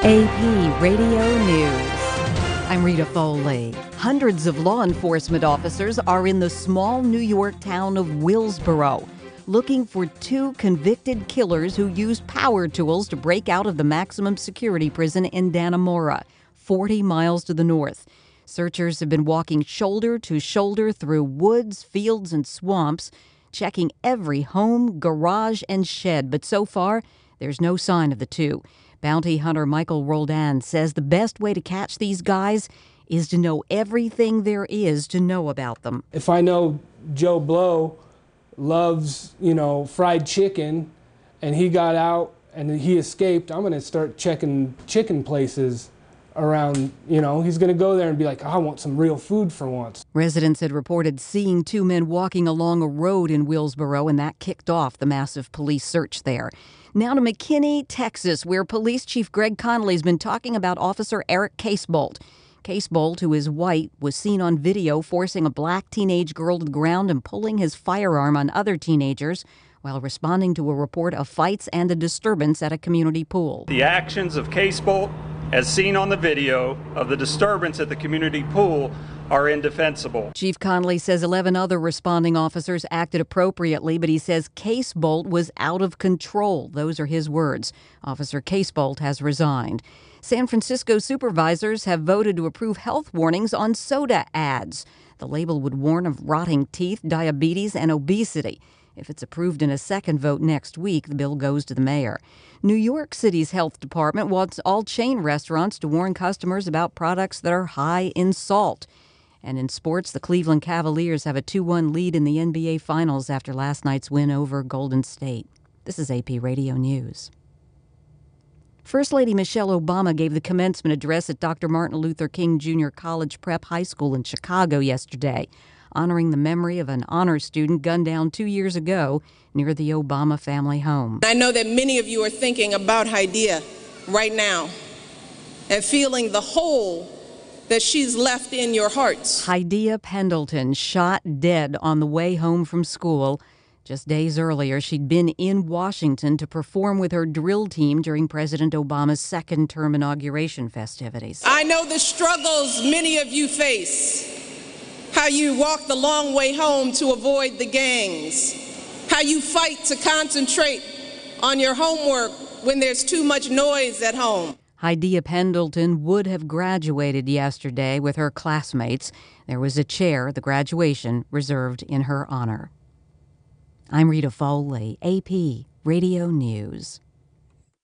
AP Radio News. I'm Rita Foley. Hundreds of law enforcement officers are in the small New York town of Willsboro looking for two convicted killers who used power tools to break out of the maximum security prison in Dannemora, 40 miles to the north. Searchers have been walking shoulder to shoulder through woods, fields, and swamps, checking every home, garage, and shed, but so far, there's no sign of the two. Bounty hunter Michael Roldan says the best way to catch these guys is to know everything there is to know about them. If I know Joe Blow loves, fried chicken, and he got out and he escaped, I'm going to start checking chicken places around, he's going to go there and be like, I want some real food for once. Residents had reported seeing two men walking along a road in Willsboro, and that kicked off the massive police search there. Now to McKinney, Texas, where Police Chief Greg Connolly has been talking about Officer Eric Casebolt. Casebolt, who is white, was seen on video forcing a black teenage girl to the ground and pulling his firearm on other teenagers while responding to a report of fights and a disturbance at a community pool. The actions of Casebolt, as seen on the video of the disturbance at the community pool, are indefensible. Chief Connolly says 11 other responding officers acted appropriately, but he says Casebolt was out of control. Those are his words. Officer Casebolt has resigned. San Francisco supervisors have voted to approve health warnings on soda ads. The label would warn of rotting teeth, diabetes, and obesity. If it's approved in a second vote next week, the bill goes to the mayor. New York City's health department wants all chain restaurants to warn customers about products that are high in salt. And in sports, the Cleveland Cavaliers have a 2-1 lead in the NBA Finals after last night's win over Golden State. This is AP Radio News. First Lady Michelle Obama gave the commencement address at Dr. Martin Luther King Jr. College Prep High School in Chicago yesterday, honoring the memory of an honor student gunned down 2 years ago near the Obama family home. I know that many of you are thinking about Hadiya right now and feeling the hole that she's left in your hearts. Hadiya Pendleton shot dead on the way home from school. Just days earlier, she'd been in Washington to perform with her drill team during President Obama's second-term inauguration festivities. I know the struggles many of you face, how you walk the long way home to avoid the gangs, how you fight to concentrate on your homework when there's too much noise at home. Hadiya Pendleton would have graduated yesterday with her classmates. There was a chair at the graduation reserved in her honor. I'm Rita Foley, AP Radio News.